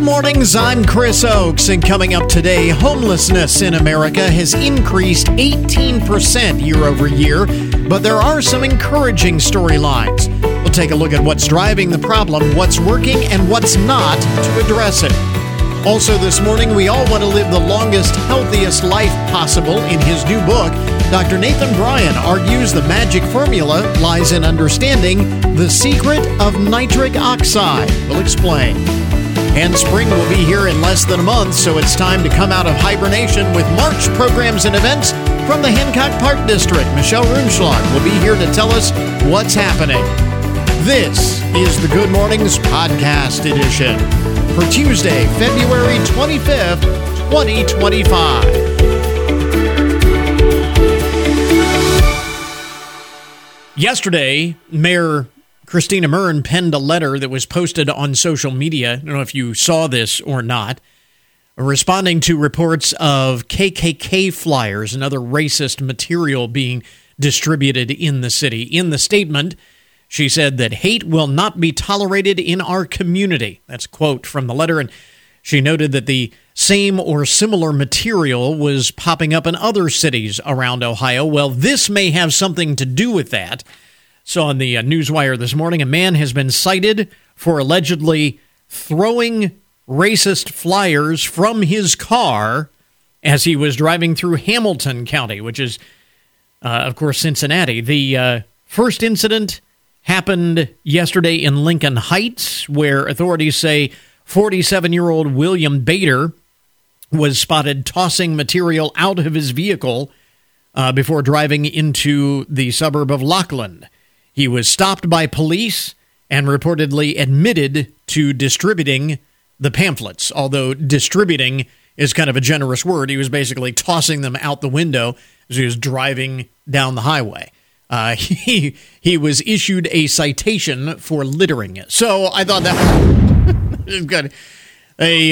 mornings, I'm Chris Oakes, and coming up today, homelessness in America has increased 18% year over year, but there are some encouraging storylines. We'll take a look at what's driving the problem, what's working, and what's not to address it. Also this morning, we all want to live the longest, healthiest life possible. In his new book, Dr. Nathan Bryan argues the magic formula lies in understanding the secret of nitric oxide. We'll explain. And spring will be here in less than a month, so it's time to come out of hibernation with March programs and events from the Hancock Park District. Michelle Runschlag will be here to tell us what's happening. This is the Good Mornings Podcast Edition for Tuesday, February 25th, 2025. Yesterday, Mayor Christina Murn penned a letter that was posted on social media. I don't know if you saw this or not, responding to reports of KKK flyers and other racist material being distributed in the city. In the statement, she said that hate will not be tolerated in our community. That's a quote from the letter. And she noted that the same or similar material was popping up in other cities around Ohio. Well, this may have something to do with that. So on the Newswire this morning, a man has been cited for allegedly throwing racist flyers from his car as he was driving through Hamilton County, which is, of course, Cincinnati. The first incident happened yesterday in Lincoln Heights, where authorities say 47-year-old William Bader was spotted tossing material out of his vehicle before driving into the suburb of Lockland. He was stopped by police and reportedly admitted to distributing the pamphlets, although distributing is kind of a generous word. He was basically tossing them out the window as he was driving down the highway. He was issued a citation for littering. So I thought that was good. They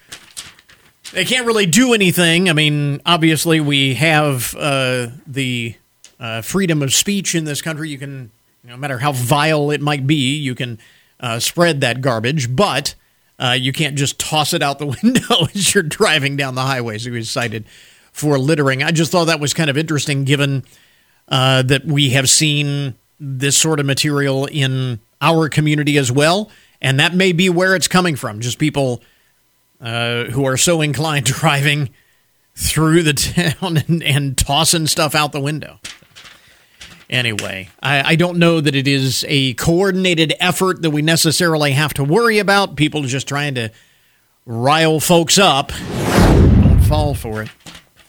can't really do anything. I mean, obviously we have the freedom of speech in this country. You can, no matter how vile it might be, you can spread that garbage, but you can't just toss it out the window as you're driving down the highway. So he was cited for littering. I just thought that was kind of interesting, given that we have seen this sort of material in our community as well, and that may be where it's coming from, just people who are so inclined driving through the town and tossing stuff out the window. Anyway, I don't know that it is a coordinated effort that we necessarily have to worry about. People just trying to rile folks up. Don't fall for it.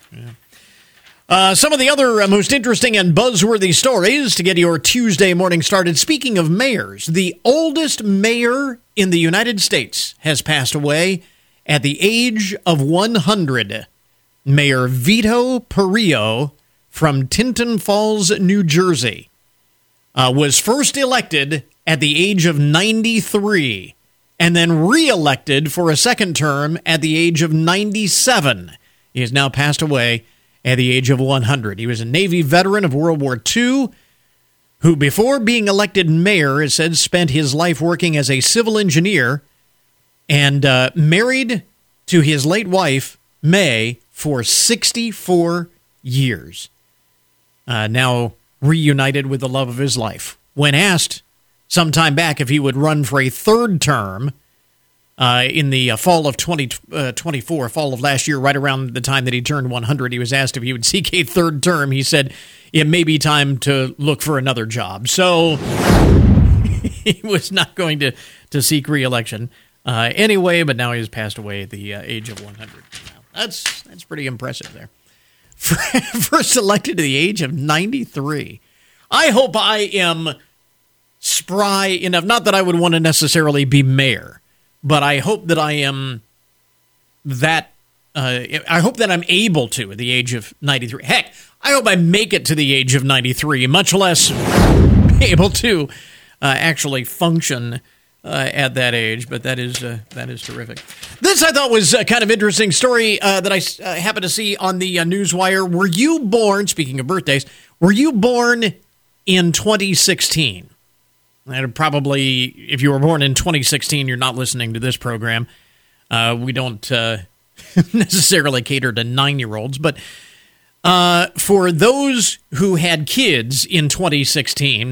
Yeah. Some of the other most interesting and buzzworthy stories to get your Tuesday morning started. Speaking of mayors, the oldest mayor in the United States has passed away at the age of 100. Mayor Vito Perillo from Tinton Falls, New Jersey, was first elected at the age of 93 and then re-elected for a second term at the age of 97. He has now passed away at the age of 100. He was a Navy veteran of World War II who, before being elected mayor, it said spent his life working as a civil engineer and married to his late wife, May, for 64 years. Now reunited with the love of his life. When asked some time back if he would run for a third term in the fall of 2024, fall of last year, right around the time that he turned 100, he was asked if he would seek a third term. He said it may be time to look for another job. So he was not going to seek re-election anyway, but now he's passed away at the age of 100. That's pretty impressive there. First elected at the age of 93. I hope I am spry enough, not that I would want to necessarily be mayor, but I hope that I am that, I hope that I'm able to at the age of 93. Heck, I hope I make it to the age of 93, much less be able to actually function at that age, but that is terrific. This I thought was a kind of interesting story that I happened to see on the Newswire. Were you born, speaking of birthdays, were you born in 2016? And probably, if you were born in 2016, you're not listening to this program. We don't necessarily cater to 9-year-olds, but for those who had kids in 2016,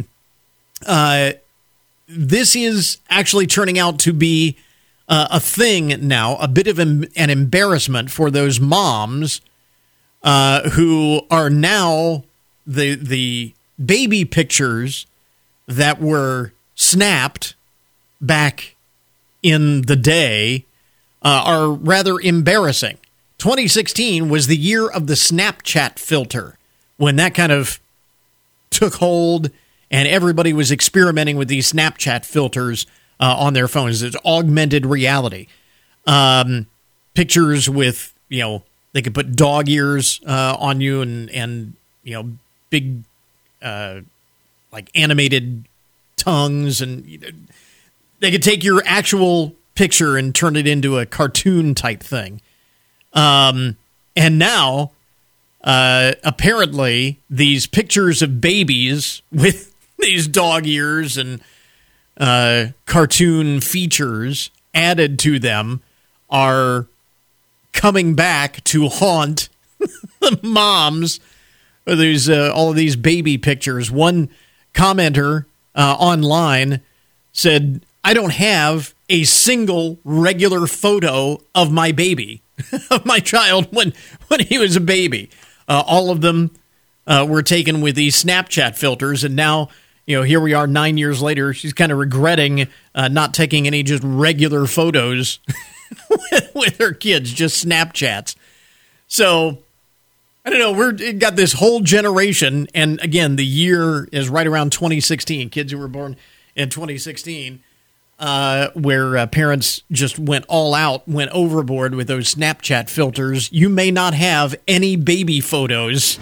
this is actually turning out to be a thing now, a bit of an embarrassment for those moms who are now the baby pictures that were snapped back in the day are rather embarrassing. 2016 was the year of the Snapchat filter, when that kind of took hold and everybody was experimenting with these Snapchat filters on their phones. It's augmented reality. Pictures with, they could put dog ears on you and big like animated tongues, and they could take your actual picture and turn it into a cartoon type thing. And now, apparently, these pictures of babies with these dog ears and cartoon features added to them are coming back to haunt the moms. There's all of these baby pictures. One commenter online said, "I don't have a single regular photo of my baby, of my child when he was a baby. All of them were taken with these Snapchat filters, and now, here we are 9 years later. She's kind of regretting not taking any just regular photos with her kids, just Snapchats." So, I don't know, we've got this whole generation, and again, the year is right around 2016, kids who were born in 2016, where parents just went all out, went overboard with those Snapchat filters. You may not have any baby photos.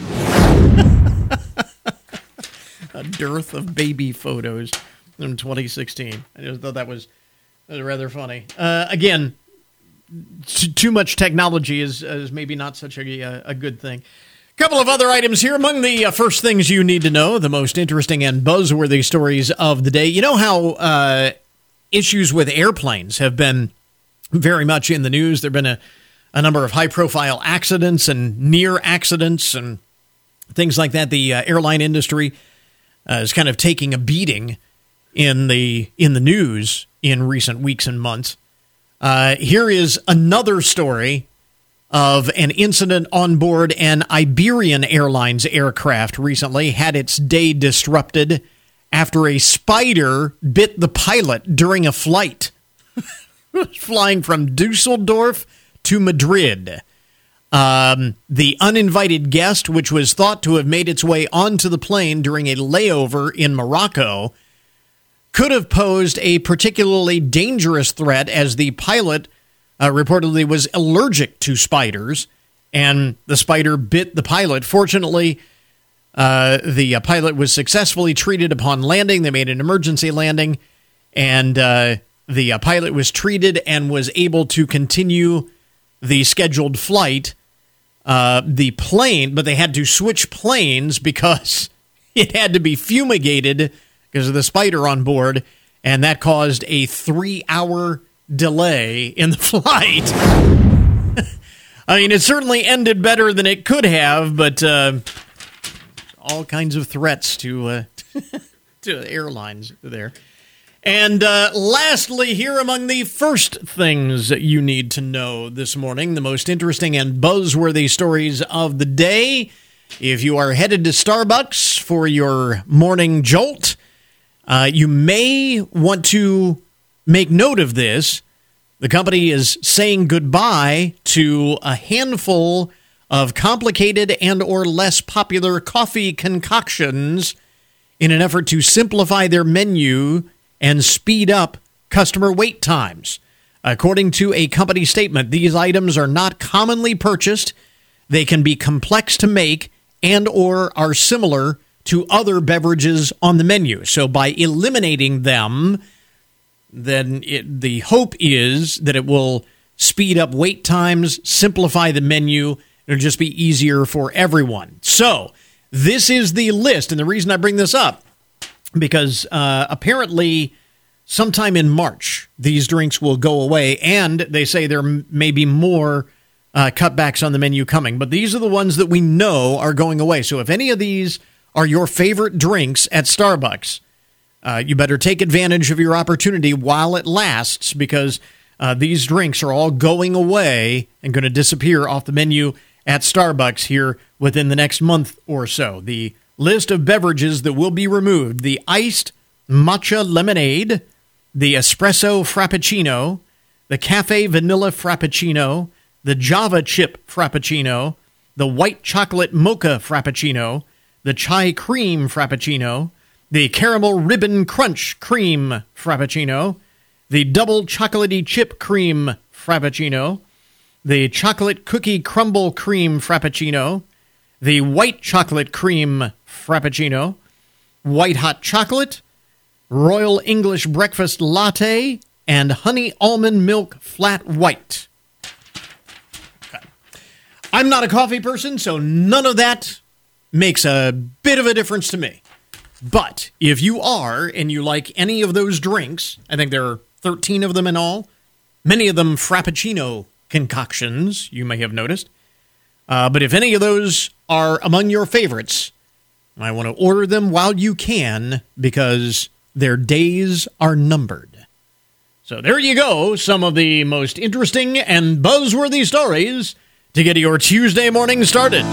A dearth of baby photos in 2016. I just thought that was rather funny. Again, too much technology is maybe not such a good thing. A couple of other items here. Among the first things you need to know, the most interesting and buzzworthy stories of the day. You know how issues with airplanes have been very much in the news. There have been a number of high-profile accidents and near accidents and things like that. The airline industry is kind of taking a beating in the news in recent weeks and months. Here is another story of an incident on board an Iberian Airlines aircraft recently. Had its day disrupted after a spider bit the pilot during a flight. Flying from Dusseldorf to Madrid. The uninvited guest, which was thought to have made its way onto the plane during a layover in Morocco, could have posed a particularly dangerous threat, as the pilot reportedly was allergic to spiders, and the spider bit the pilot. Fortunately, the pilot was successfully treated upon landing. They made an emergency landing, and the pilot was treated and was able to continue the scheduled flight. The plane, but they had to switch planes because it had to be fumigated because of the spider on board, and that caused a 3-hour delay in the flight. I mean, it certainly ended better than it could have, but all kinds of threats to airlines there. And lastly, here among the first things you need to know this morning, the most interesting and buzzworthy stories of the day. If you are headed to Starbucks for your morning jolt, you may want to make note of this. The company is saying goodbye to a handful of complicated and or less popular coffee concoctions in an effort to simplify their menu and speed up customer wait times. According to a company statement, these items are not commonly purchased. They can be complex to make and or are similar to other beverages on the menu. So by eliminating them, then the hope is that it will speed up wait times, simplify the menu. It'll just be easier for everyone. So this is the list, and the reason I bring this up, because apparently sometime in March, these drinks will go away. And they say there may be more cutbacks on the menu coming. But these are the ones that we know are going away. So if any of these are your favorite drinks at Starbucks, you better take advantage of your opportunity while it lasts, because these drinks are all going away and going to disappear off the menu at Starbucks here within the next month or so. The list of beverages that will be removed: the iced matcha lemonade, the espresso frappuccino, the cafe vanilla frappuccino, the Java chip frappuccino, the white chocolate mocha frappuccino, the chai cream frappuccino, the caramel ribbon crunch cream frappuccino, the double chocolatey chip cream frappuccino, the chocolate cookie crumble cream frappuccino, the white chocolate cream frappuccino, white hot chocolate, Royal English breakfast latte, and honey almond milk flat white. Okay. I'm not a coffee person, so none of that makes a bit of a difference to me. But if you are, and you like any of those drinks, I think there are 13 of them in all, many of them Frappuccino concoctions, you may have noticed. But if any of those are among your favorites, I want to order them while you can, because their days are numbered. So there you go, some of the most interesting and buzzworthy stories to get your Tuesday morning started.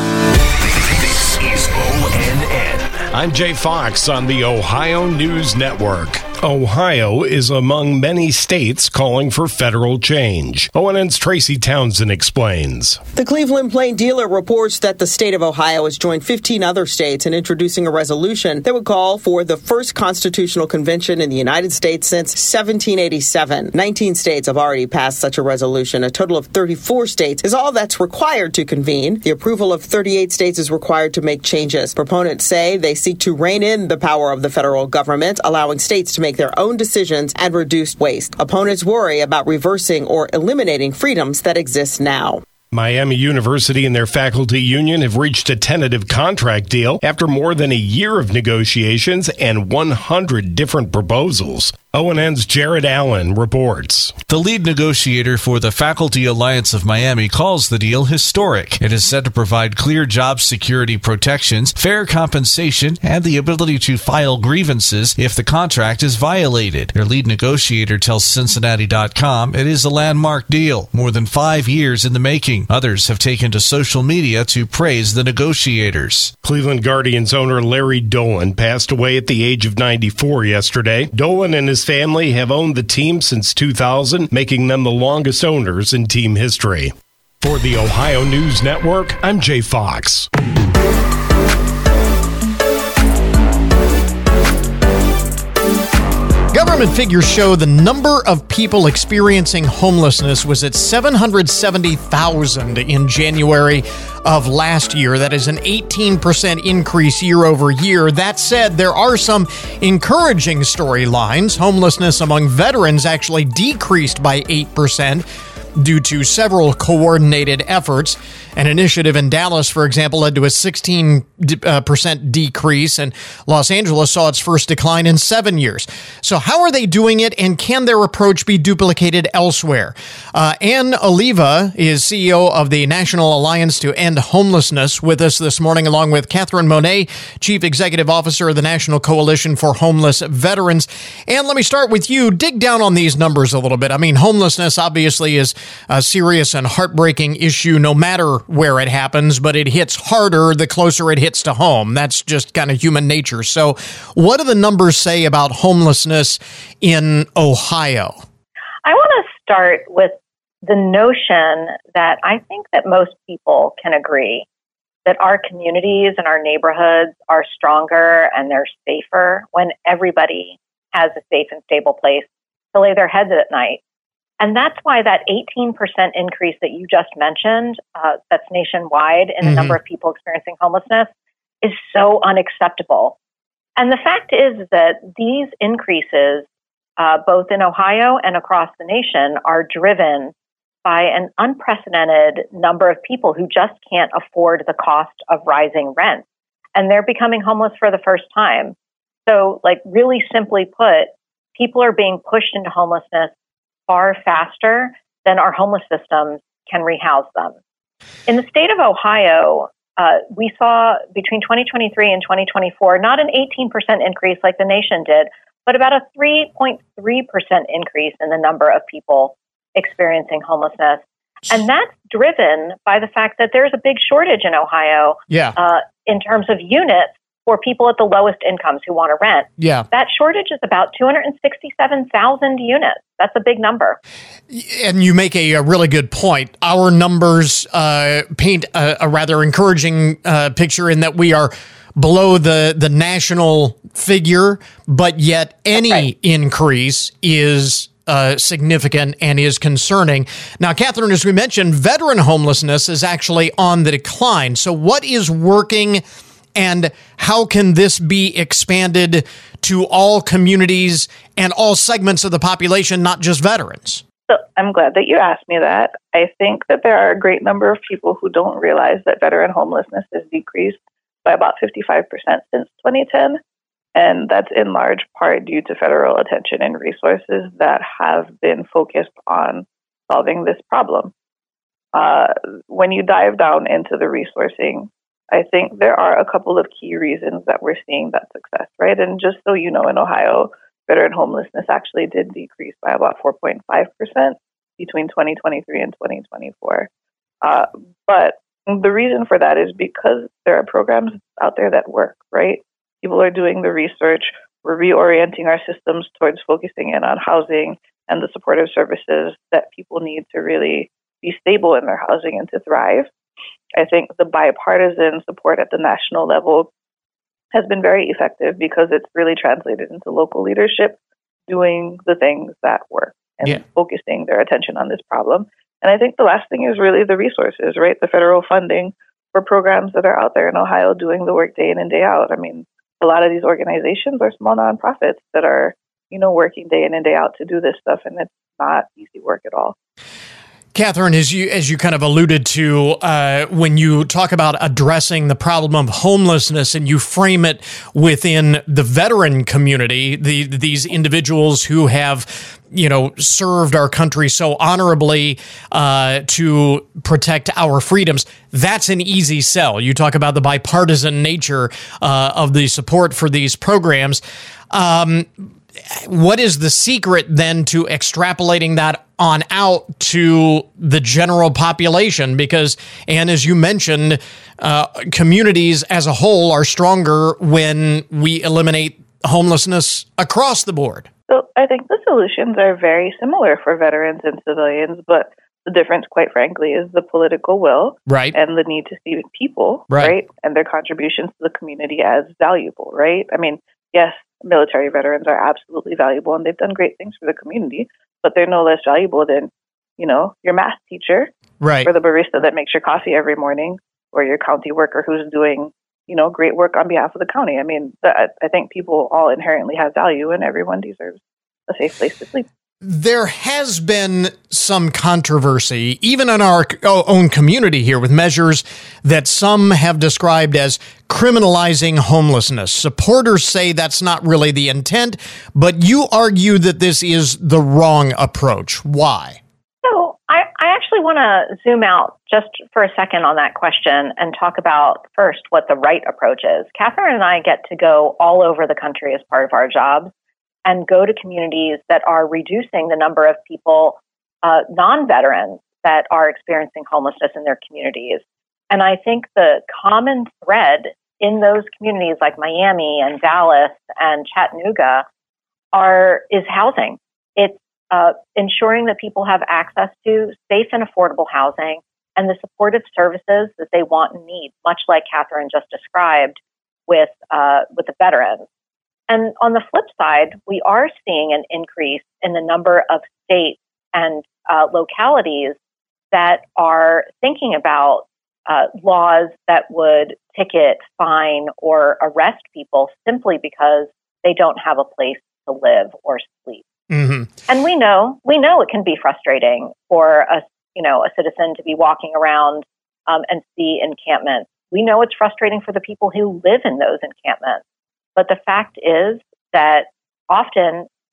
This is ONN. I'm Jay Fox on the Ohio News Network. Ohio is among many states calling for federal change. ONN's Tracy Townsend explains. The Cleveland Plain Dealer reports that the state of Ohio has joined 15 other states in introducing a resolution that would call for the first constitutional convention in the United States since 1787. 19 states have already passed such a resolution. A total of 34 states is all that's required to convene. The approval of 38 states is required to make changes. Proponents say they seek to rein in the power of the federal government, allowing states to make their own decisions and reduce waste. Opponents worry about reversing or eliminating freedoms that exist now. Miami University and their faculty union have reached a tentative contract deal after more than a year of negotiations and 100 different proposals. ONN's Jared Allen reports. The lead negotiator for the Faculty Alliance of Miami calls the deal historic. It is set to provide clear job security protections, fair compensation, and the ability to file grievances if the contract is violated. Their lead negotiator tells Cincinnati.com it is a landmark deal, more than 5 years in the making. Others have taken to social media to praise the negotiators. Cleveland Guardians owner Larry Dolan passed away at the age of 94 yesterday. Dolan and his family have owned the team since 2000, making them the longest owners in team history. For the Ohio News Network, I'm Jay Fox. Government figures show the number of people experiencing homelessness was at 770,000 in January of last year. That is an 18% increase year over year. That said, there are some encouraging storylines. Homelessness among veterans actually decreased by 8%. Due to several coordinated efforts. An initiative in Dallas, for example, led to a 16% decrease, and Los Angeles saw its first decline in 7 years. So how are they doing it, and can their approach be duplicated elsewhere? Ann Oliva is CEO of the National Alliance to End Homelessness, with us this morning, along with Catherine Monet, Chief Executive Officer of the National Coalition for Homeless Veterans. And let me start with you. Dig down on these numbers a little bit. I mean, homelessness obviously is a serious and heartbreaking issue no matter where it happens, but it hits harder the closer it hits to home. That's just kind of human nature. So what do the numbers say about homelessness in Ohio? I want to start with the notion that I think that most people can agree that our communities and our neighborhoods are stronger and they're safer when everybody has a safe and stable place to lay their heads at night. And that's why that 18% increase that you just mentioned, that's nationwide in the number of people experiencing homelessness, is so unacceptable. And the fact is that these increases, both in Ohio and across the nation, are driven by an unprecedented number of people who just can't afford the cost of rising rent. And they're becoming homeless for the first time. So, like, really simply put, people are being pushed into homelessness far faster than our homeless systems can rehouse them. In the state of Ohio, we saw between 2023 and 2024, not an 18% increase like the nation did, but about a 3.3% increase in the number of people experiencing homelessness. And that's driven by the fact that there's a big shortage in Ohio in terms of units for people at the lowest incomes who want to rent. Yeah. That shortage is about 267,000 units. That's a big number. And you make a really good point. Our numbers paint a rather encouraging picture in that we are below the national figure, but yet any increase is significant and is concerning. Now, Catherine, as we mentioned, veteran homelessness is actually on the decline. So what is working and how can this be expanded to all communities and all segments of the population, not just veterans? So I'm glad that you asked me that. I think that there are a great number of people who don't realize that veteran homelessness has decreased by about 55% since 2010. And that's in large part due to federal attention and resources that have been focused on solving this problem. When you dive down into the resourcing, I think there are a couple of key reasons that we're seeing that success, right? And just so you know, in Ohio, veteran homelessness actually did decrease by about 4.5% between 2023 and 2024. But the reason for that is because there are programs out there that work, right? People are doing the research. We're reorienting our systems towards focusing in on housing and the supportive services that people need to really be stable in their housing and to thrive. I think the bipartisan support at the national level has been very effective because it's really translated into local leadership doing the things that work and focusing their attention on this problem. And I think the last thing is really the resources, right? The federal funding for programs that are out there in Ohio doing the work day in and day out. I mean, a lot of these organizations are small nonprofits that are, working day in and day out to do this stuff, and it's not easy work at all. Catherine, as you kind of alluded to, when you talk about addressing the problem of homelessness and you frame it within the veteran community, these individuals who have, served our country so honorably to protect our freedoms, that's an easy sell. You talk about the bipartisan nature of the support for these programs. What is the secret then to extrapolating that on out to the general population? Because, and as you mentioned, communities as a whole are stronger when we eliminate homelessness across the board. So I think the solutions are very similar for veterans and civilians, but the difference, quite frankly, is the political will and the need to see people, right? And their contributions to the community as valuable, right? I mean, yes, military veterans are absolutely valuable and they've done great things for the community, but they're no less valuable than, your math teacher or the barista that makes your coffee every morning or your county worker who's doing, great work on behalf of the county. I mean, I think people all inherently have value and everyone deserves a safe place to sleep. There has been some controversy, even in our own community here, with measures that some have described as criminalizing homelessness. Supporters say that's not really the intent, but you argue that this is the wrong approach. Why? So I actually want to zoom out just for a second on that question and talk about first what the right approach is. Catherine and I get to go all over the country as part of our jobs and go to communities that are reducing the number of people, non-veterans, that are experiencing homelessness in their communities. And I think the common thread in those communities like Miami and Dallas and Chattanooga is housing. It's ensuring that people have access to safe and affordable housing and the supportive services that they want and need, much like Catherine just described with the veterans. And on the flip side, we are seeing an increase in the number of states and localities that are thinking about laws that would ticket, fine, or arrest people simply because they don't have a place to live or sleep. Mm-hmm. And we know it can be frustrating for a citizen to be walking around and see encampments. We know it's frustrating for the people who live in those encampments. But the fact is that often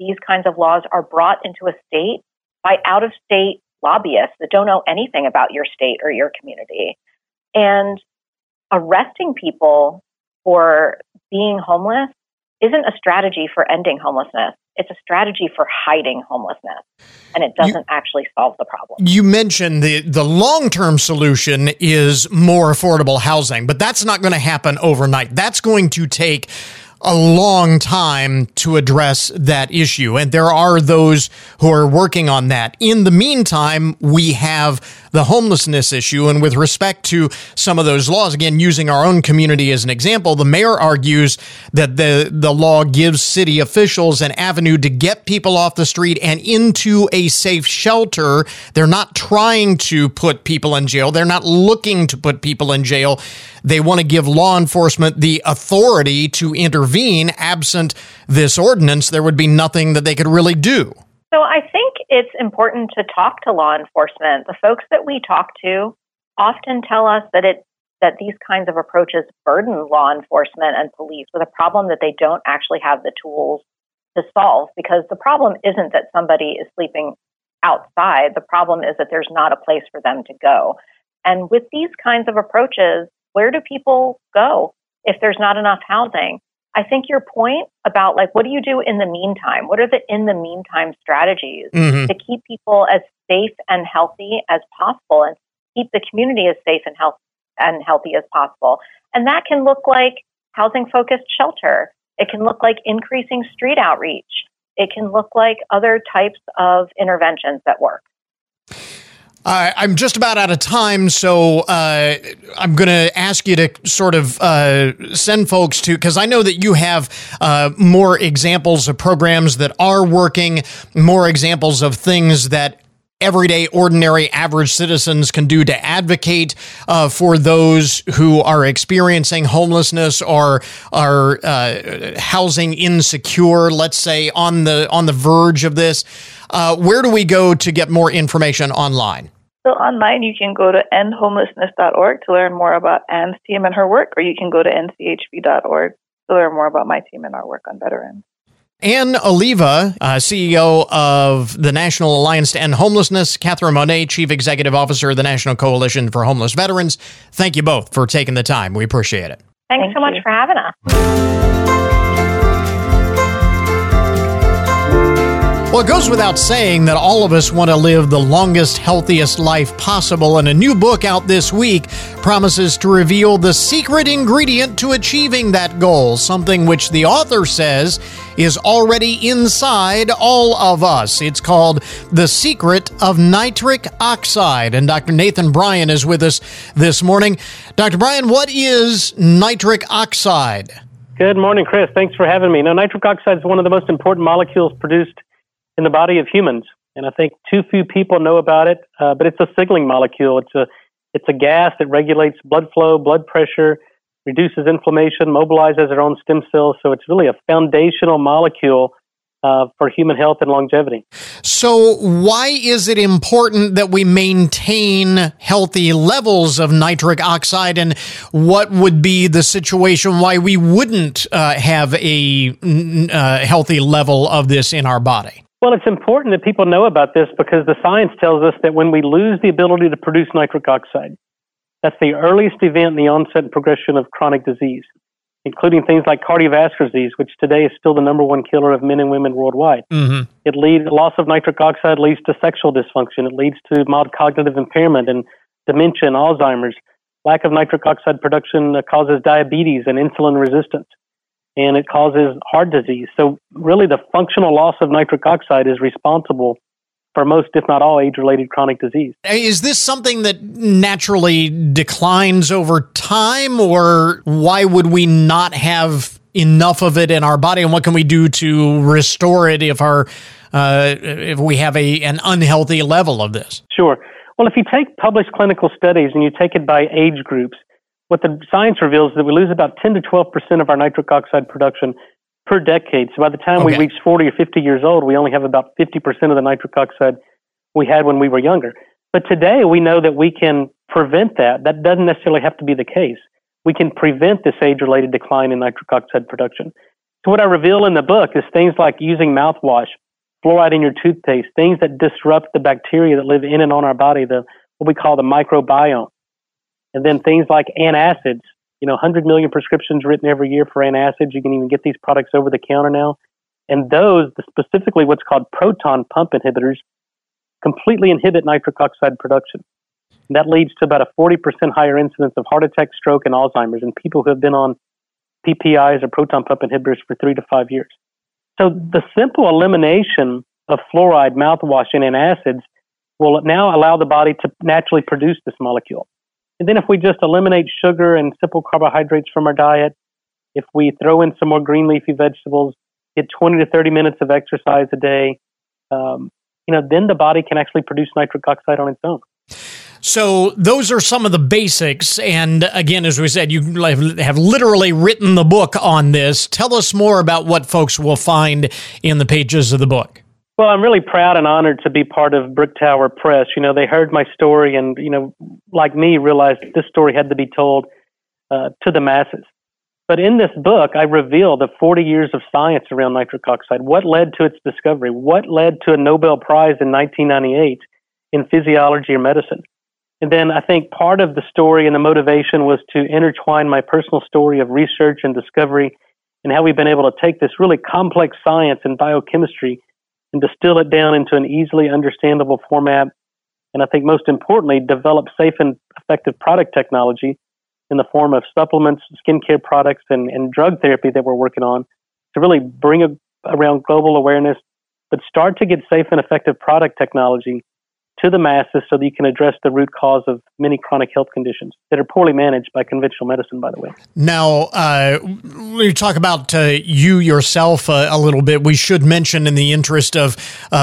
these kinds of laws are brought into a state by out-of-state lobbyists that don't know anything about your state or your community. And arresting people for being homeless isn't a strategy for ending homelessness. It's a strategy for hiding homelessness, and it doesn't actually solve the problem. You mentioned the long-term solution is more affordable housing, but that's not going to happen overnight. That's going to take a long time to address that issue, and there are those who are working on that. In the meantime, we have the homelessness issue, and with respect to some of those laws, again, using our own community as an example, the mayor argues that the law gives city officials an avenue to get people off the street and into a safe shelter. They're not trying to put people in jail. They're not looking to put people in jail. They want to give law enforcement the authority to intervene. Absent this ordinance, there would be nothing that they could really do. So I think it's important to talk to law enforcement. The folks that we talk to often tell us that these kinds of approaches burden law enforcement and police with a problem that they don't actually have the tools to solve, because the problem isn't that somebody is sleeping outside. The problem is that there's not a place for them to go. And with these kinds of approaches, where do people go if there's not enough housing? I think your point about what do you do in the meantime? What are the in the meantime strategies to keep people as safe and healthy as possible and keep the community as safe and healthy as possible? And that can look like housing-focused shelter. It can look like increasing street outreach. It can look like other types of interventions that work. I'm just about out of time, so I'm going to ask you to sort of send folks to, because I know that you have more examples of programs that are working, more examples of things that everyday, ordinary, average citizens can do to advocate for those who are experiencing homelessness or are housing insecure, let's say, on the verge of this. Where do we go to get more information online? So online, you can go to endhomelessness.org to learn more about Anne's team and her work, or you can go to nchb.org to learn more about my team and our work on Better End. Anne Oliva, CEO of the National Alliance to End Homelessness, Catherine Monet, Chief Executive Officer of the National Coalition for Homeless Veterans. Thank you both for taking the time. We appreciate it. Thanks so much for having us. Well, it goes without saying that all of us want to live the longest, healthiest life possible, and a new book out this week promises to reveal the secret ingredient to achieving that goal, something which the author says is already inside all of us. It's called The Secret of Nitric Oxide, and Dr. Nathan Bryan is with us this morning. Dr. Bryan, what is nitric oxide? Good morning, Chris. Thanks for having me. Now, nitric oxide is one of the most important molecules produced in the body of humans, and I think too few people know about it. But it's a signaling molecule. It's a gas that regulates blood flow, blood pressure, reduces inflammation, mobilizes our own stem cells. So it's really a foundational molecule for human health and longevity. So why is it important that we maintain healthy levels of nitric oxide, and what would be the situation why we wouldn't have a healthy level of this in our body? Well, it's important that people know about this because the science tells us that when we lose the ability to produce nitric oxide, that's the earliest event in the onset and progression of chronic disease, including things like cardiovascular disease, which today is still the number one killer of men and women worldwide. Loss of nitric oxide leads to sexual dysfunction. It leads to mild cognitive impairment and dementia and Alzheimer's. Lack of nitric oxide production causes diabetes and insulin resistance, and it causes heart disease. So really the functional loss of nitric oxide is responsible for most, if not all, age-related chronic disease. Is this something that naturally declines over time, or why would we not have enough of it in our body, and what can we do to restore it if we have an unhealthy level of this? Sure. Well, if you take published clinical studies and you take it by age groups, what the science reveals is that we lose about 10 to 12% of our nitric oxide production per decade. So by the time we reach 40 or 50 years old, we only have about 50% of the nitric oxide we had when we were younger. But today we know that we can prevent that. That doesn't necessarily have to be the case. We can prevent this age-related decline in nitric oxide production. So what I reveal in the book is things like using mouthwash, fluoride in your toothpaste, things that disrupt the bacteria that live in and on our body, what we call the microbiome. And then things like antacids, 100 million prescriptions written every year for antacids. You can even get these products over the counter now. And those, specifically what's called proton pump inhibitors, completely inhibit nitric oxide production. And that leads to about a 40% higher incidence of heart attack, stroke, and Alzheimer's in people who have been on PPIs or proton pump inhibitors for 3 to 5 years. So the simple elimination of fluoride, mouthwash, and antacids will now allow the body to naturally produce this molecule. And then if we just eliminate sugar and simple carbohydrates from our diet, if we throw in some more green leafy vegetables, get 20 to 30 minutes of exercise a day, then the body can actually produce nitric oxide on its own. So those are some of the basics. And again, as we said, you have literally written the book on this. Tell us more about what folks will find in the pages of the book. Well, I'm really proud and honored to be part of Bricktower Press. They heard my story and, like me, realized this story had to be told to the masses. But in this book, I reveal the 40 years of science around nitric oxide, what led to its discovery, what led to a Nobel Prize in 1998 in physiology or medicine. And then I think part of the story and the motivation was to intertwine my personal story of research and discovery and how we've been able to take this really complex science and biochemistry and distill it down into an easily understandable format. And I think most importantly, develop safe and effective product technology in the form of supplements, skincare products, and drug therapy that we're working on to really bring around global awareness, but start to get safe and effective product technology to the masses so that you can address the root cause of many chronic health conditions that are poorly managed by conventional medicine, by the way. Now, we talk about you yourself a little bit. We should mention, in the interest of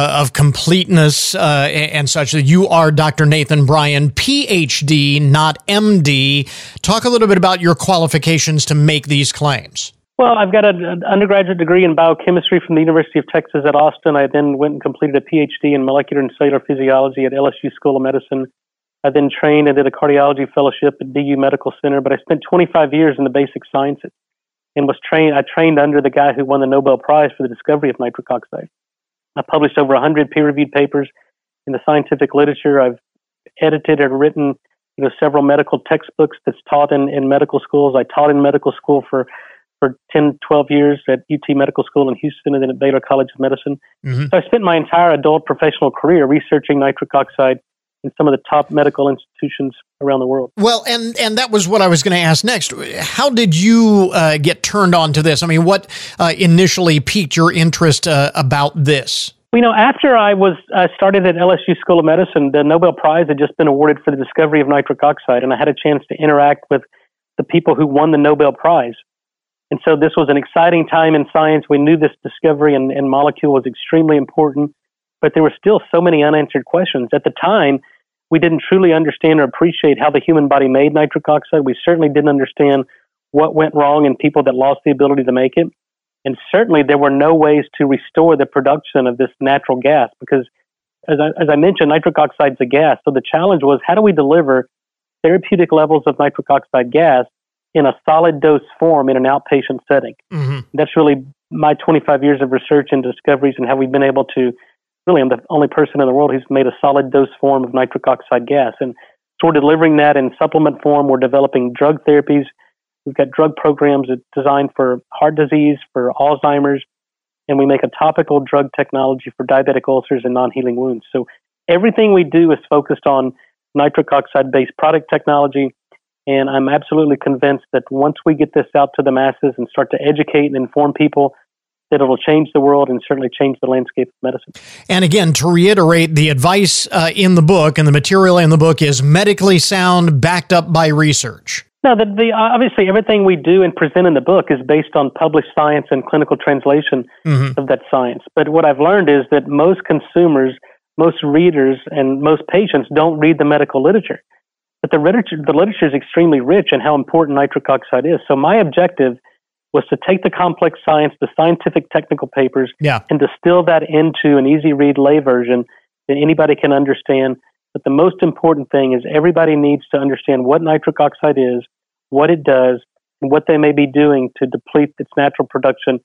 completeness and such, that you are Dr. Nathan Bryan, PhD, not MD. Talk a little bit about your qualifications to make these claims. Well, I've got an undergraduate degree in biochemistry from the University of Texas at Austin. I then went and completed a PhD in molecular and cellular physiology at LSU School of Medicine. I then trained and did a cardiology fellowship at DU Medical Center, but I spent 25 years in the basic sciences and I trained under the guy who won the Nobel Prize for the discovery of nitric oxide. I published over 100 peer-reviewed papers in the scientific literature. I've edited and written several medical textbooks that's taught in medical schools. I taught in medical school for 10, 12 years at UT Medical School in Houston and then at Baylor College of Medicine. Mm-hmm. So I spent my entire adult professional career researching nitric oxide in some of the top medical institutions around the world. Well, and that was what I was going to ask next. How did you get turned on to this? I mean, what initially piqued your interest about this? After I started at LSU School of Medicine, the Nobel Prize had just been awarded for the discovery of nitric oxide, and I had a chance to interact with the people who won the Nobel Prize. And so this was an exciting time in science. We knew this discovery and molecule was extremely important, but there were still so many unanswered questions. At the time, we didn't truly understand or appreciate how the human body made nitric oxide. We certainly didn't understand what went wrong in people that lost the ability to make it. And certainly there were no ways to restore the production of this natural gas because, as I mentioned, nitric oxide is a gas. So the challenge was, how do we deliver therapeutic levels of nitric oxide gas in a solid dose form in an outpatient setting? Mm-hmm. That's really my 25 years of research and discoveries and how we've been able to, really, I'm the only person in the world who's made a solid dose form of nitric oxide gas. And so we're delivering that in supplement form. We're developing drug therapies. We've got drug programs designed for heart disease, for Alzheimer's, and we make a topical drug technology for diabetic ulcers and non-healing wounds. So everything we do is focused on nitric oxide-based product technology. And I'm absolutely convinced that once we get this out to the masses and start to educate and inform people, that it'll change the world and certainly change the landscape of medicine. And again, to reiterate, the advice in the book and the material in the book is medically sound, backed up by research. No, obviously everything we do and present in the book is based on published science and clinical translation of that science. But what I've learned is that most consumers, most readers, and most patients don't read the medical literature. But the literature is extremely rich in how important nitric oxide is. So my objective was to take the complex science, the scientific technical papers, and distill that into an easy-read lay version that anybody can understand. But the most important thing is everybody needs to understand what nitric oxide is, what it does, and what they may be doing to deplete its natural production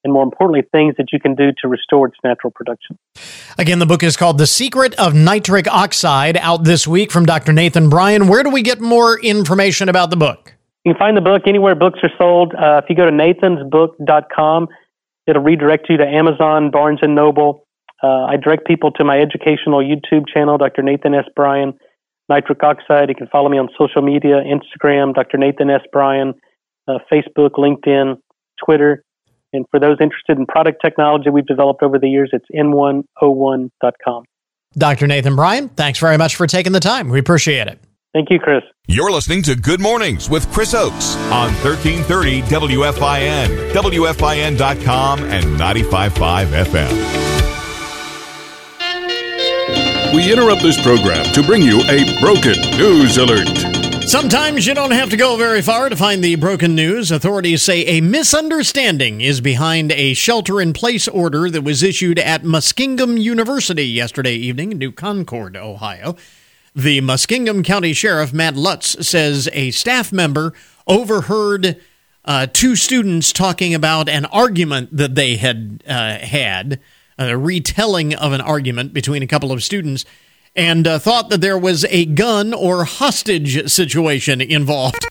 and more importantly, things that you can do to restore its natural production. Again, the book is called The Secret of Nitric Oxide, out this week from Dr. Nathan Bryan. Where do we get more information about the book? You can find the book anywhere books are sold. If you go to nathansbook.com, it'll redirect you to Amazon, Barnes & Noble. I direct people to my educational YouTube channel, Dr. Nathan S. Bryan, Nitric Oxide. You can follow me on social media, Instagram, Dr. Nathan S. Bryan, Facebook, LinkedIn, Twitter. And for those interested in product technology we've developed over the years, it's n101.com. Dr. Nathan Bryan, thanks very much for taking the time. We appreciate it. Thank you, Chris. You're listening to Good Mornings with Chris Oakes on 1330 WFIN, WFIN.com, and 95.5 FM. We interrupt this program to bring you a broken news alert. Sometimes you don't have to go very far to find the broken news. Authorities say a misunderstanding is behind a shelter-in-place order that was issued at Muskingum University yesterday evening in New Concord, Ohio. The Muskingum County Sheriff, Matt Lutz, says a staff member overheard two students talking about an argument that they had had, a retelling of an argument between a couple of students, and thought that there was a gun or hostage situation involved.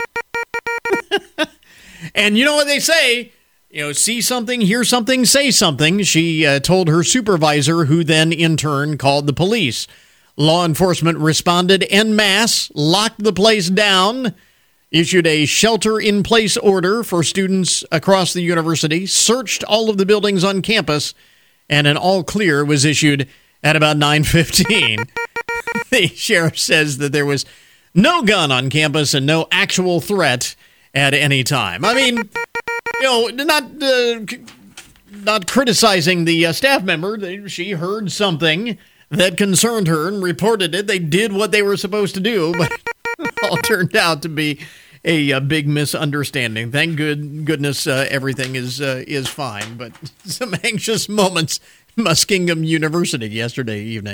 And you know what they say? See something, hear something, say something. She told her supervisor, who then in turn called the police. Law enforcement responded en masse, locked the place down, issued a shelter-in-place order for students across the university, searched all of the buildings on campus, and an all-clear was issued at about 9:15. The sheriff says that there was no gun on campus and no actual threat at any time. I mean, not criticizing the staff member. She heard something that concerned her and reported it. They did what they were supposed to do, but it all turned out to be a big misunderstanding. Thank goodness everything is fine, but some anxious moments at Muskingum University yesterday evening.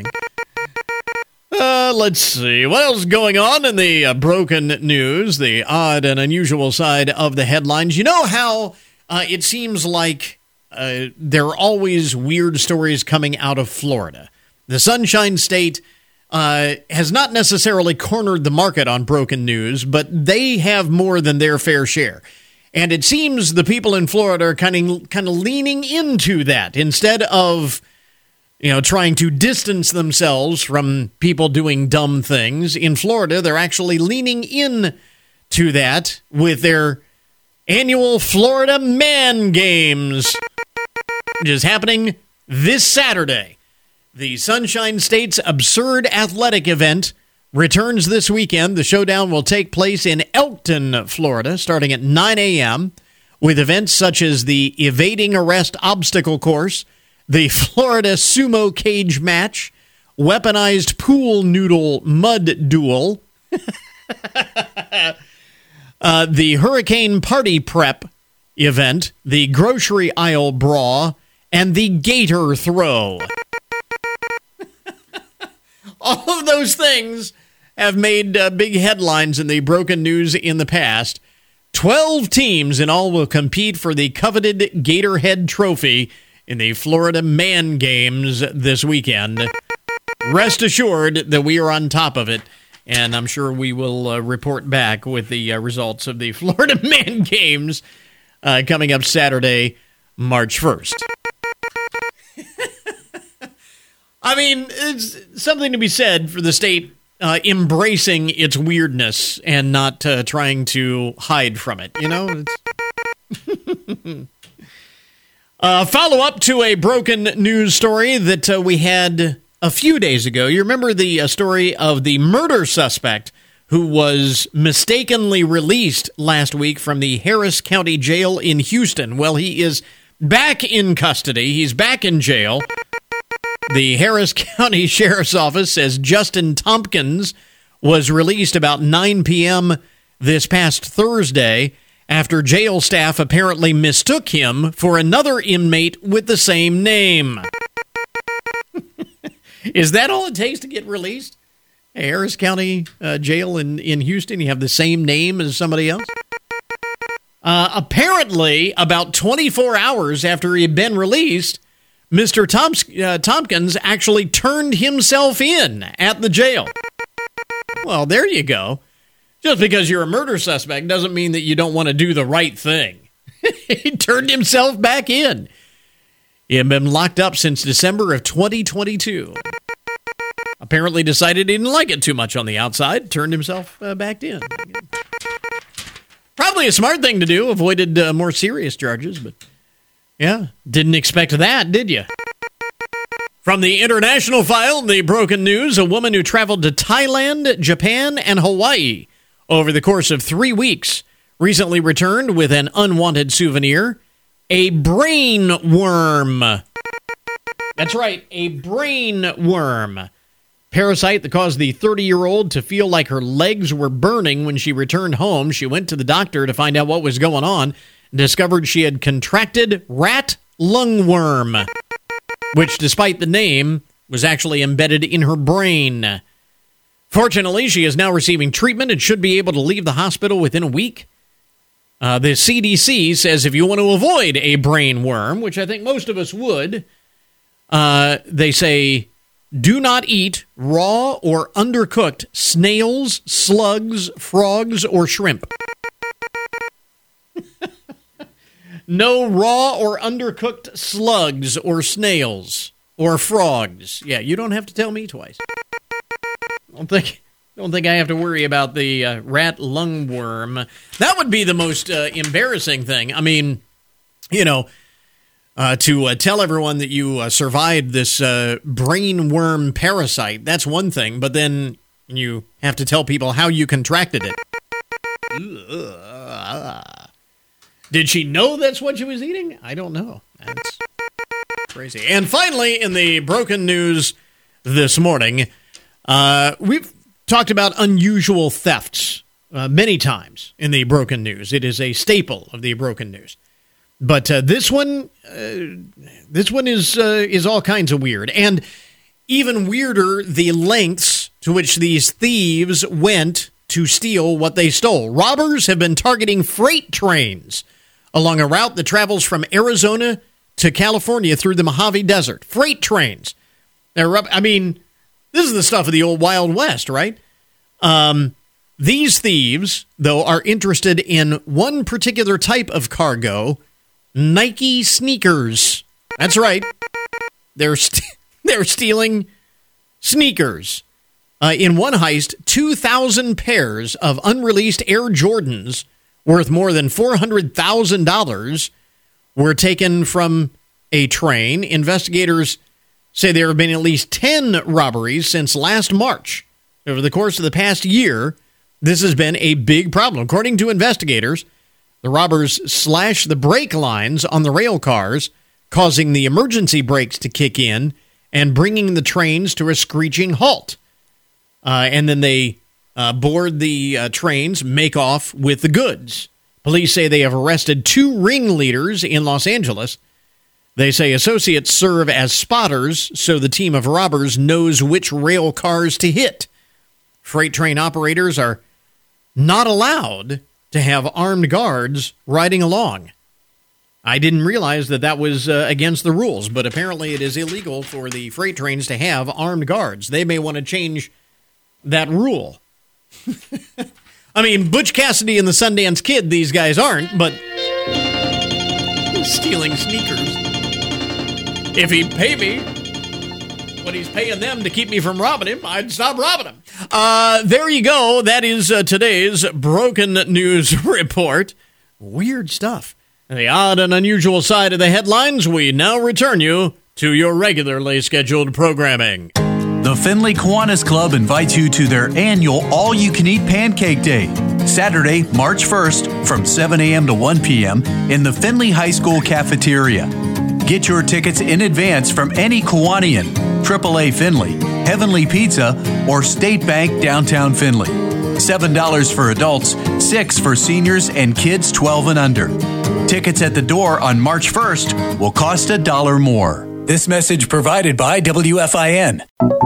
Let's see. What else is going on in the broken news, the odd and unusual side of the headlines? You know how it seems like there are always weird stories coming out of Florida. The Sunshine State has not necessarily cornered the market on broken news, but they have more than their fair share. And it seems the people in Florida are kind of leaning into that instead of trying to distance themselves from people doing dumb things. In Florida, they're actually leaning in to that with their annual Florida Man Games, which is happening this Saturday. The Sunshine State's absurd athletic event returns this weekend. The showdown will take place in Elkton, Florida, starting at 9 a.m., with events such as the evading arrest obstacle course, the Florida sumo cage match, weaponized pool noodle mud duel, the hurricane party prep event, the grocery aisle brawl, and the gator throw. All of those things have made big headlines in the broken news in the past. 12 teams in all will compete for the coveted Gatorhead Trophy in the Florida Man Games this weekend. Rest assured that we are on top of it, and I'm sure we will report back with the results of the Florida Man Games coming up Saturday, March 1st. I mean, it's something to be said for the state embracing its weirdness and not trying to hide from it, Follow-up to a broken news story that we had a few days ago. You remember the story of the murder suspect who was mistakenly released last week from the Harris County Jail in Houston. Well, he is back in custody. He's back in jail. The Harris County Sheriff's Office says Justin Tompkins was released about 9 p.m. this past Thursday after jail staff apparently mistook him for another inmate with the same name. Is that all it takes to get released? Harris County Jail in Houston, you have the same name as somebody else? Apparently, about 24 hours after he had been released, Mr. Tompkins actually turned himself in at the jail. Well, there you go. Just because you're a murder suspect doesn't mean that you don't want to do the right thing. He turned himself back in. He had been locked up since December of 2022. Apparently decided he didn't like it too much on the outside, turned himself back in. Probably a smart thing to do, avoided more serious charges, but yeah, didn't expect that, did you? From the international file, the broken news, a woman who traveled to Thailand, Japan, and Hawaii over the course of 3 weeks recently returned with an unwanted souvenir, a brain worm. That's right, a brain worm. Parasite that caused the 30-year-old to feel like her legs were burning when she returned home. She went to the doctor to find out what was going on and discovered she had contracted rat lungworm, which, despite the name, was actually embedded in her brain. Fortunately, she is now receiving treatment and should be able to leave the hospital within a week. The CDC says if you want to avoid a brain worm, which I think most of us would, they say do not eat raw or undercooked snails, slugs, frogs, or shrimp. No raw or undercooked slugs or snails or frogs. Yeah, you don't have to tell me twice. Don't think I have to worry about the rat lungworm. That would be the most embarrassing thing. I mean, you know, to tell everyone that you survived this brain worm parasite, that's one thing, but then you have to tell people how you contracted it. Did she know that's what she was eating? I don't know. That's crazy. And finally, in the broken news this morning, we've talked about unusual thefts many times in the broken news. It is a staple of the broken news. But this one is all kinds of weird. And even weirder, the lengths to which these thieves went to steal what they stole. Robbers have been targeting freight trains along a route that travels from Arizona to California through the Mojave Desert. Freight trains. I mean, this is the stuff of the old Wild West, right? These thieves, though, are interested in one particular type of cargo, Nike sneakers. That's right. They're stealing sneakers. In one heist, 2,000 pairs of unreleased Air Jordans worth more than $400,000 were taken from a train. Investigators say there have been at least 10 robberies since last March. Over the course of the past year, this has been a big problem. According to investigators, the robbers slashed the brake lines on the rail cars, causing the emergency brakes to kick in and bringing the trains to a screeching halt. And then they board the trains, make off with the goods. Police say they have arrested 2 ringleaders in Los Angeles. They say associates serve as spotters, so the team of robbers knows which rail cars to hit. Freight train operators are not allowed to have armed guards riding along. I didn't realize that was against the rules, but apparently it is illegal for the freight trains to have armed guards. They may want to change that rule. I mean, Butch Cassidy and the Sundance Kid, these guys aren't, but stealing sneakers. If he'd pay me what he's paying them to keep me from robbing him, I'd stop robbing him. There you go. That is today's Broken News Report. Weird stuff. The odd and unusual side of the headlines, we now return you to your regularly scheduled programming. The Findlay Kiwanis Club invites you to their annual All-You-Can-Eat Pancake Day, Saturday, March 1st from 7 a.m. to 1 p.m. in the Findlay High School cafeteria. Get your tickets in advance from any Kiwanian, AAA Findlay, Heavenly Pizza, or State Bank downtown Findlay. $7 for adults, $6 for seniors and kids 12 and under. Tickets at the door on March 1st will cost $1 more. This message provided by WFIN.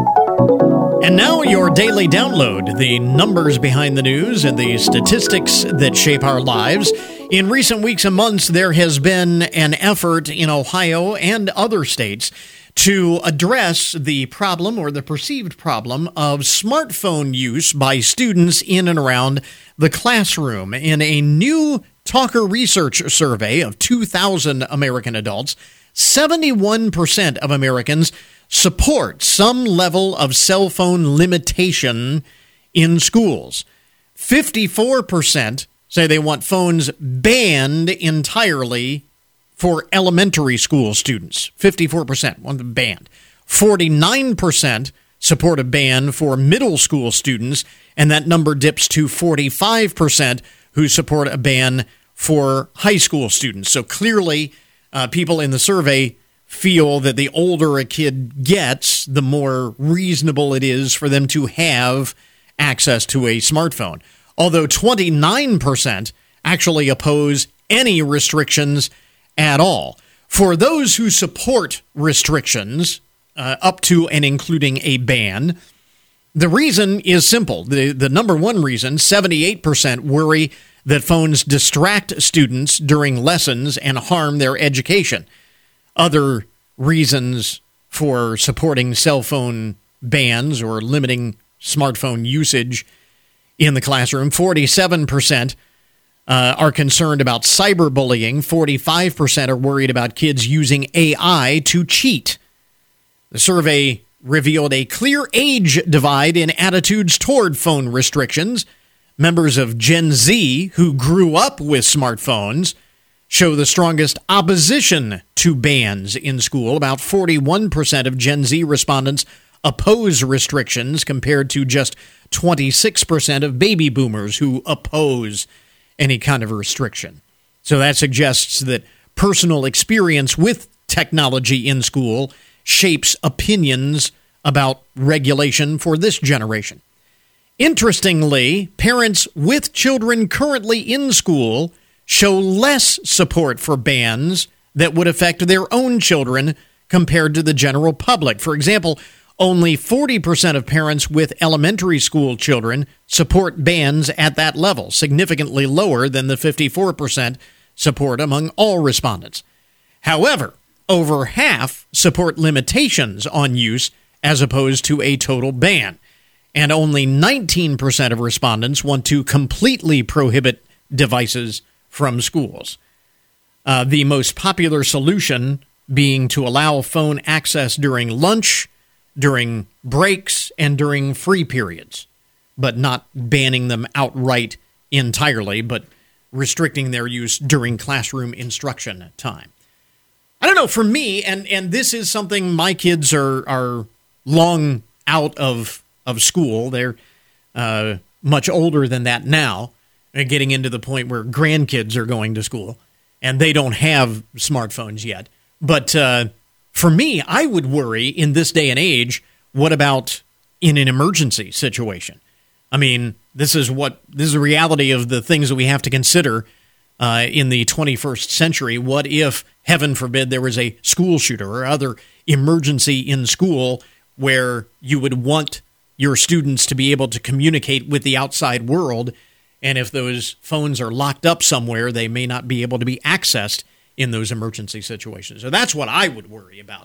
And now your daily download, the numbers behind the news and the statistics that shape our lives. In recent weeks and months, there has been an effort in Ohio and other states to address the problem or the perceived problem of smartphone use by students in and around the classroom. In a new Talker Research survey of 2,000 American adults, 71% of Americans support some level of cell phone limitation in schools. 54% say they want phones banned entirely for elementary school students. 54% want them banned. 49% support a ban for middle school students, and that number dips to 45% who support a ban for high school students. So clearly, people in the survey feel that the older a kid gets, the more reasonable it is for them to have access to a smartphone. Although 29% actually oppose any restrictions at all. For those who support restrictions, up to and including a ban, the reason is simple. The number one reason, 78% worry that phones distract students during lessons and harm their education. Other reasons for supporting cell phone bans or limiting smartphone usage in the classroom, 47% are concerned about cyberbullying. 45% are worried about kids using AI to cheat. The survey revealed a clear age divide in attitudes toward phone restrictions. Members of Gen Z, who grew up with smartphones, show the strongest opposition to bans in school. About 41% of Gen Z respondents oppose restrictions, compared to just 26% of baby boomers who oppose any kind of restriction. So that suggests that personal experience with technology in school shapes opinions about regulation for this generation. Interestingly, parents with children currently in school show less support for bans that would affect their own children compared to the general public. For example, only 40% of parents with elementary school children support bans at that level, significantly lower than the 54% support among all respondents. However, over half support limitations on use as opposed to a total ban, and only 19% of respondents want to completely prohibit devices from schools. The most popular solution being to allow phone access during lunch, during breaks, and during free periods, but not banning them outright entirely, but restricting their use during classroom instruction time. I don't know, for me, and this is something my kids are long out of school. They're much older than that now, getting into the point where grandkids are going to school, and they don't have smartphones yet. But for me, I would worry in this day and age, what about in an emergency situation? I mean, this is the reality of the things that we have to consider in the 21st century. What if, heaven forbid, there was a school shooter or other emergency in school where you would want your students to be able to communicate with the outside world, and if those phones are locked up somewhere, they may not be able to be accessed in those emergency situations. So that's what I would worry about.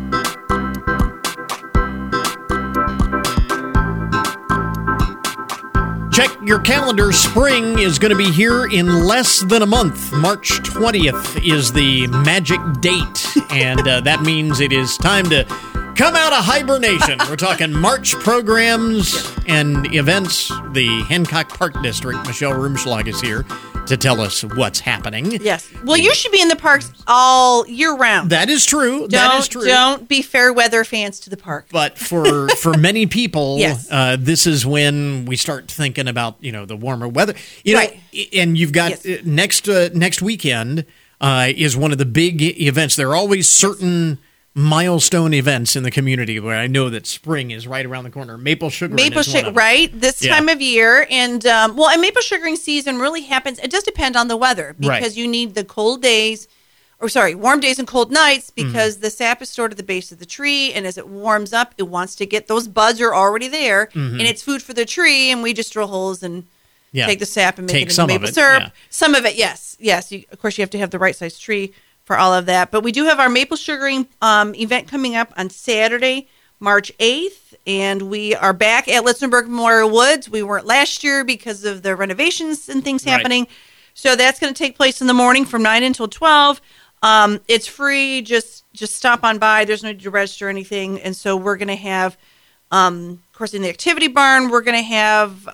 Check your calendar. Spring is going to be here in less than a month. March 20th is the magic date, and that means it is time to come out of hibernation. We're talking March programs and events. The Hancock Park District, Michelle Rumschlag, is here to tell us what's happening. Yes. Well, you should be in the parks all year round. That is true. Don't be fair weather fans to the park. But for many people, yes. This is when we start thinking about, the warmer weather. Right. And you've got next weekend is one of the big events. There are always certain milestone events in the community where I know that spring is right around the corner. Maple sugaring right? This time of year. And, and maple sugaring season really happens. It does depend on the weather because you need the warm days and cold nights because the sap is stored at the base of the tree. And as it warms up, it wants to get, those buds are already there and it's food for the tree. And we just drill holes and take the sap and make it into maple syrup. Some of it, yes. Of course, you have to have the right size tree for all of that. But we do have our maple sugaring event coming up on Saturday, March 8th, and we are back at Litzenberg Memorial Woods. We weren't last year because of the renovations and things happening. So that's going to take place in the morning from 9 until 12. It's free. Just stop on by. There's no need to register or anything. And so we're going to have, of course, in the activity barn, we're going to have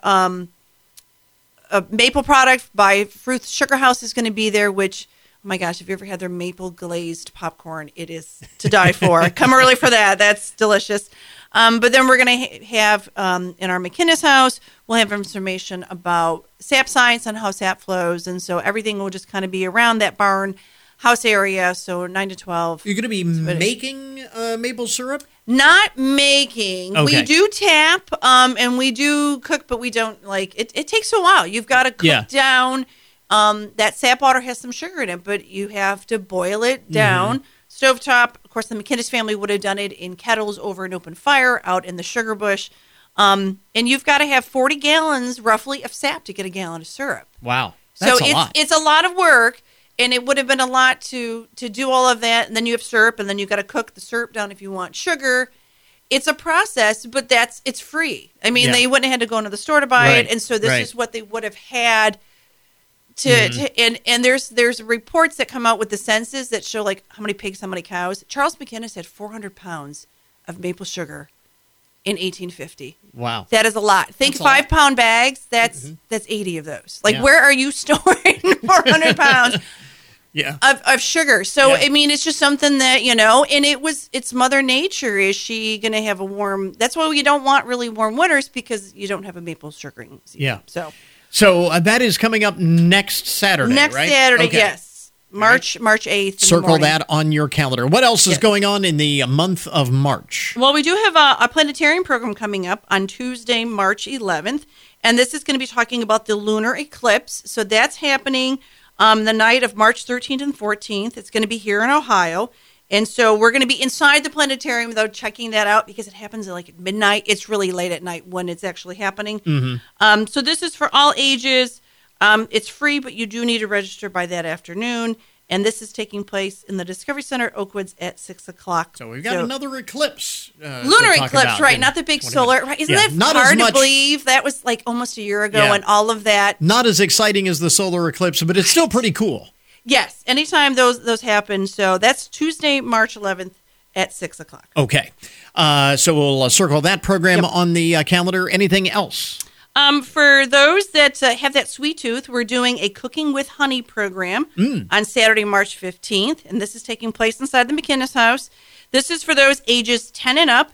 a maple product by Fruth Sugar House is going to be there, which, oh my gosh, if you ever had their maple glazed popcorn, it is to die for. Come early for that. That's delicious. But then we're going to have, in our McInnes house, we'll have information about sap science and how sap flows. And so everything will just kind of be around that barn house area. So 9 to 12. You're going to be making maple syrup? Not making. Okay. We do tap and we do cook, but we don't it takes a while. You've got to cook down. That sap water has some sugar in it, but you have to boil it down. Stovetop. Of course, the McInnes family would have done it in kettles over an open fire out in the sugar bush. And you've got to have 40 gallons roughly of sap to get a gallon of syrup. Wow. That's a lot. It's a lot of work, and it would have been a lot to do all of that. And then you have syrup, and then you've got to cook the syrup down if you want sugar. It's a process, but it's free. I mean, they wouldn't have had to go into the store to buy it. And so this is what they would have had and there's reports that come out with the census that show like how many pigs, how many cows. Charles McInnes had 400 pounds of maple sugar in 1850. Wow. That is a lot. Think 5-pound bags. That's 80 of those. Like, where are you storing 400 pounds of sugar? So, I mean, it's just something that, and it's Mother Nature. Is she going to have a warm, that's why we don't want really warm winters, because you don't have a maple sugaring season. Yeah. So that is coming up next Saturday, right? Next Saturday, yes. March 8th. Circle that on your calendar. What else is going on in the month of March? Well, we do have a planetarium program coming up on Tuesday, March 11th. And this is going to be talking about the lunar eclipse. So that's happening the night of March 13th and 14th. It's going to be here in Ohio. And so we're going to be inside the planetarium, though, checking that out because it happens at midnight. It's really late at night when it's actually happening. So this is for all ages. It's free, but you do need to register by that afternoon. And this is taking place in the Discovery Center, Oakwoods, at 6 o'clock. So we've got another eclipse. Lunar eclipse, right? Not the big solar. Right? Isn't that hard to believe? That was almost a year ago and all of that. Not as exciting as the solar eclipse, but it's still pretty cool. Yes, anytime those happen. So that's Tuesday, March 11th at 6 o'clock. Okay. So we'll circle that program on the calendar. Anything else? For those that have that sweet tooth, we're doing a Cooking with Honey program on Saturday, March 15th. And this is taking place inside the McInnes house. This is for those ages 10 and up.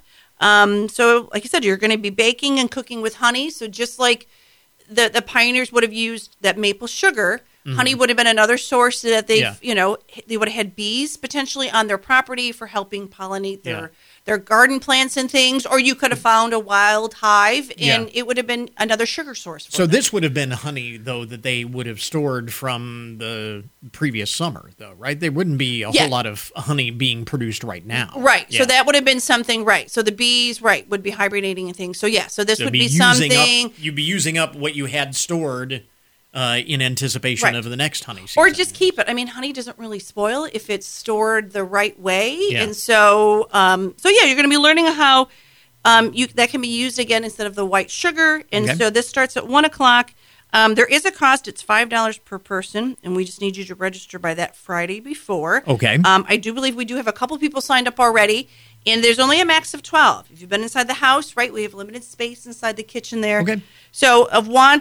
So like I said, you're going to be baking and cooking with honey. So just like the pioneers would have used that maple sugar, honey would have been another source that they would have had bees potentially on their property for helping pollinate their garden plants and things, or you could have found a wild hive and it would have been another sugar source. So this would have been honey, though, that they would have stored from the previous summer, though, right? There wouldn't be a whole lot of honey being produced right now. Right. Yeah. So that would have been something, right. So the bees, would be hibernating and things. So, so this would be something. You'd be using up what you had stored in anticipation of the next honey season. Or just keep it. I mean, honey doesn't really spoil if it's stored the right way. Yeah. And so, you're going to be learning how that can be used again instead of the white sugar. And so this starts at 1 o'clock. There is a cost. It's $5 per person, and we just need you to register by that Friday before. Okay. I do believe we do have a couple people signed up already, and there's only a max of 12. If you've been inside the house, we have limited space inside the kitchen there. Okay. So want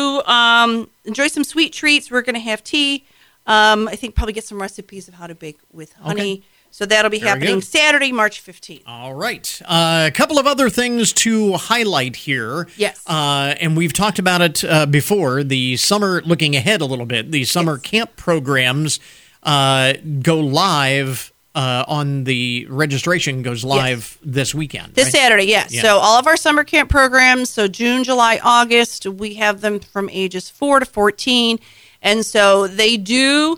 to enjoy some sweet treats, we're going to have tea. I think probably get some recipes of how to bake with honey. Okay. So that'll be happening Saturday, March 15th. All right. A couple of other things to highlight here. Yes. And we've talked about it before. The summer, looking ahead a little bit, the summer camp programs go live on the registration goes live this weekend. This Saturday, yes. Yeah. So all of our summer camp programs, so June, July, August, we have them from ages 4 to 14. And so they do...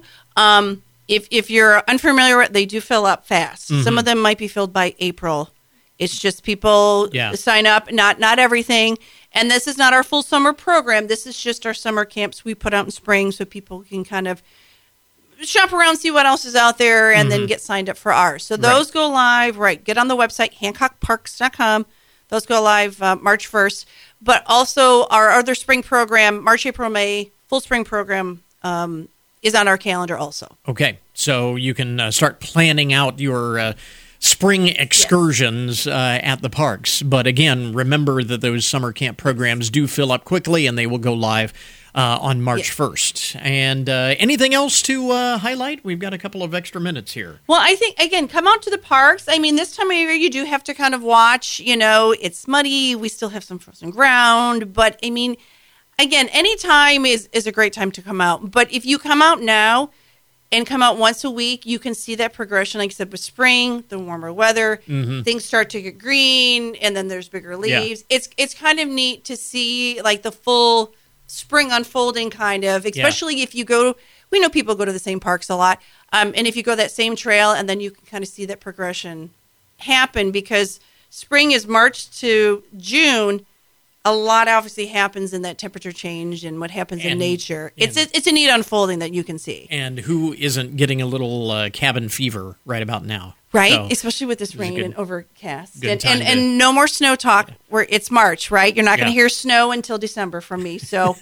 If you're unfamiliar with it, they do fill up fast. Some of them might be filled by April. It's just people sign up, not everything. And this is not our full summer program. This is just our summer camps we put out in spring so people can kind of shop around, see what else is out there, and then get signed up for ours. So those go live, get on the website, HancockParks.com. Those go live March 1st. But also our other spring program, March, April, May, full spring program is on our calendar also. Okay, so you can start planning out your spring excursions at the parks. But again, remember that those summer camp programs do fill up quickly, and they will go live on March 1st. And anything else to highlight? We've got a couple of extra minutes here. Well, I think, again, come out to the parks. I mean, this time of year, you do have to kind of watch, it's muddy. We still have some frozen ground. But, I mean, again, any time is a great time to come out. But if you come out now and come out once a week, you can see that progression. Like I said, with spring, the warmer weather, things start to get green, and then there's bigger leaves. Yeah. It's kind of neat to see, the full spring unfolding, kind of, especially if you go. We know people go to the same parks a lot, and if you go that same trail, and then you can kind of see that progression happen, because spring is March to June. A lot obviously happens in that temperature change and what happens in nature. It's a neat unfolding that you can see. And who isn't getting a little cabin fever right about now? Right, so, especially with this rain and overcast. And no more snow talk where it's March, right? You're not going to hear snow until December from me. So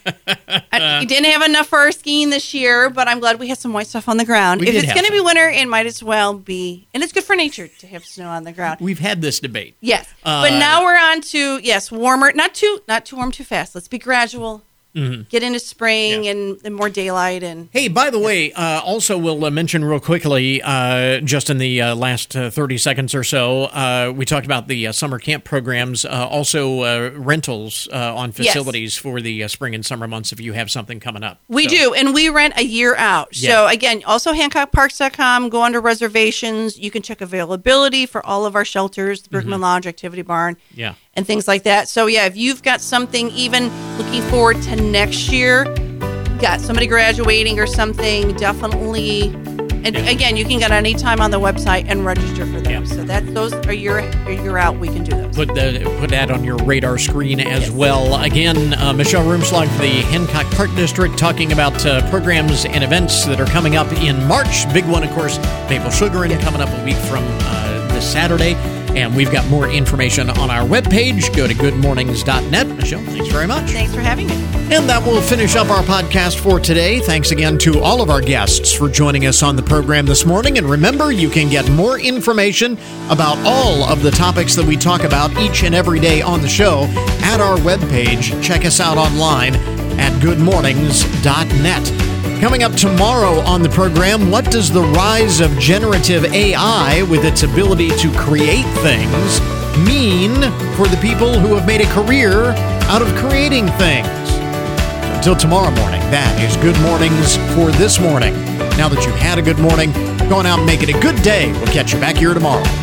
we didn't have enough for our skiing this year, but I'm glad we had some white stuff on the ground. If it's going to be winter, it might as well be. And it's good for nature to have snow on the ground. We've had this debate. Yes. But now we're on to, warmer, not too warm too fast. Let's be gradual. Get into spring and more daylight. And hey, by the way, also we'll mention real quickly, just in the last 30 seconds or so, we talked about the summer camp programs, also rentals on facilities for the spring and summer months if you have something coming up. We do, and we rent a year out. So again, also HancockParks.com, go under reservations. You can check availability for all of our shelters, the Bergman Lodge, Activity Barn. And things like that. So, if you've got something even looking forward to next year, got somebody graduating or something, definitely. And again, you can get any time on the website and register for them. So those are your out. We can do those. Put that on your radar screen as well. Again, Michelle Rumslag for the Hancock Park District talking about programs and events that are coming up in March. Big one, of course, Maple Sugaring coming up a week from this Saturday. And we've got more information on our webpage. Go to goodmornings.net. Michelle, thanks very much. Thanks for having me. And that will finish up our podcast for today. Thanks again to all of our guests for joining us on the program this morning. And remember, you can get more information about all of the topics that we talk about each and every day on the show at our webpage. Check us out online at goodmornings.net. Coming up tomorrow on the program, what does the rise of generative AI with its ability to create things mean for the people who have made a career out of creating things? So until tomorrow morning, that is Good Mornings for this morning. Now that you've had a good morning, go on out and make it a good day. We'll catch you back here tomorrow.